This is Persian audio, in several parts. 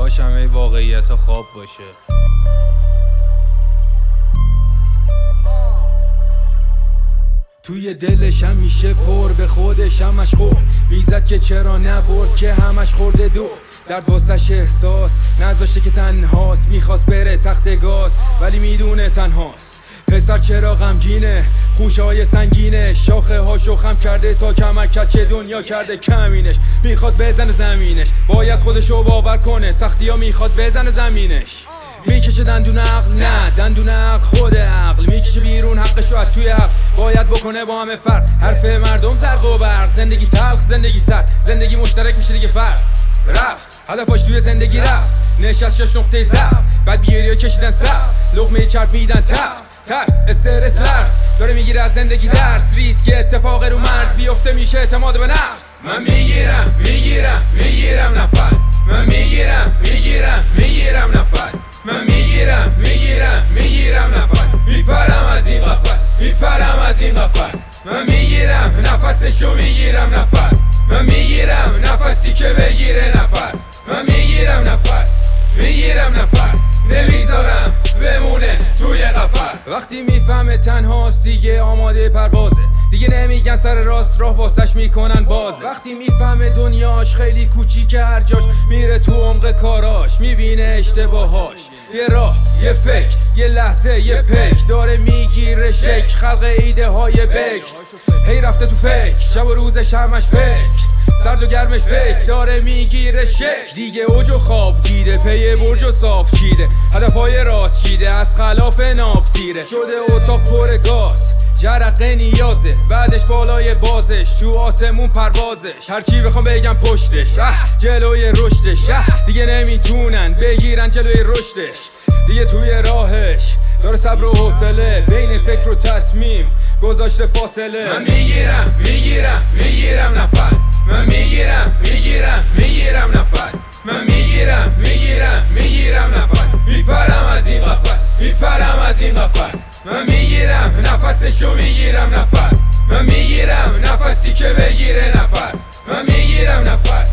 کاش همه واقعیت خواب باشه. توی دلش همیشه پر، به خودش هم مشغول میزد که چرا نبرد که همش خورده دو. درد واسش احساس نذاشته که تنهاست، میخواست بره تخت گاز ولی میدونه تنهاست. پسر چرا غمگینه، خوشهای سنگینه، شاخه هاشو خم کرده تا کمر کچه دنیا کرده کمینش. میخواد بزنه زمینش، باید خودشو باور کنه، سختی ها میخواد بزنه زمینش. میکشه دندون عقل، نه دندون عقل خود عقل میکشه بیرون حقشو از توی حق، باید بکنه با همه فرق. حرف مردم زرق و برق، زندگی تلخ زندگی سر، زندگی مشترک میشه دیگه فرق. رفت هدفاش توی زندگی رفت، نشست جاش نقطه ضعف، بعد بیاریا کشیدن صف، لقمه چرب میدن تفت. ترس استرس لرز داره میگیره از زندگی درس، ریسک اتفاق رو مرز بیفته میشه اعتماد به نفس. من میگیرم نفس، من میگیرم نفس، من میگیرم نفس، میپرم از این قفس، من میگیرم نفسشو میگیرم نفس، من میگیرم نفسی که بگیره نفس، من میگیرم نفس نمیذارم بمونه توی قفس. وقتی میفهمه تنهاست دیگه آماده پروازه، دیگه نمیگن سر راست راه واسش میکنن بازه. وقتی میفهمه دنیاش خیلی کوچیکه، هر جاش میره تو عمق کاراش، میبینه اشتباهاش، یه راه یه فکر یه لحظه یه پک، داره میگیره شک خلق ایده های بک. هی رفته تو فکر شب و روزش همش فکر، سرد و گرمش فکر داره میگیره شک. دیگه اوج و خواب دیده، پی برج و صاف چیده، هدفهای راست چیده، از خلاف ناب سیره شده. اتاق پر گاز جرقه نیازه، بعدش بالای بازش تو آسمون پروازش. هرچی بخوام بگم پشتش جلوی رشدش، دیگه نمیتونن بگیرن جلوی رشدش. دیگه توی راهش داره صبر و حوصله، بین فکر و تصمیم گذاشته فاصله. من میگیرم نفس، من میگیرم نفس، من میگیرم نفس، میپرم از این قفس، من میگیرم نفسشو میگیرم نفس، من میگیرم نفسی که بگیره نفس، من میگیرم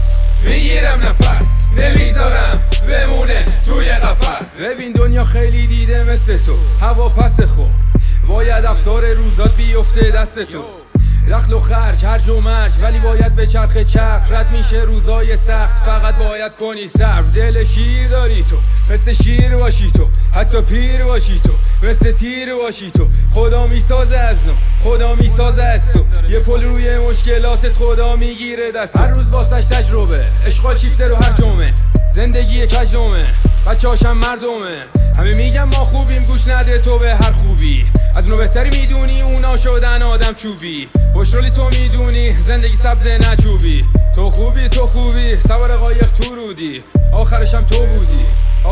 نفس نمیذارم بمونه توی قفس. ببین دنیا خیلی دیده مثل تو، هوا پس خوب باید افسار روزات بیفته دست تو. دخل و خرج هرج و مرج ولی باید به چرخ چرخ، رد میشه روزای سخت فقط باید کنی صبر. دل شیر داری تو، مثل شیر باشی تو، حتی پیر باشی تو، مثل تیر باشی تو. خدا میسازه از نو، خدا میسازه از تو، یه پل روی مشکلاتت خدا میگیره دست. هر روز واسش تجربه، عشقا چیفته رو هر جمعه، زندگی کجومه، بچه هاشم مردمه. همه میگم ما خوبیم، گوش نده تو به هر خوبی، از اونو بهتری میدونی اونا شدن آدم چوبی. خوشرولی تو میدونی زندگی سبز نچوبی، تو خوبی سوار قایق تو رودی، آخرشم تو بودی.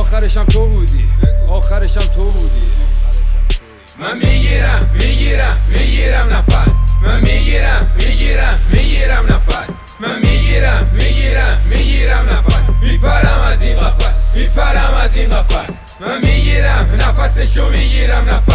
من میگیرم نفس، من میگیرم نفس، من میگیرم نفس، میپرم از این قفس، من میگیرم نفسشو میگیرم نفس.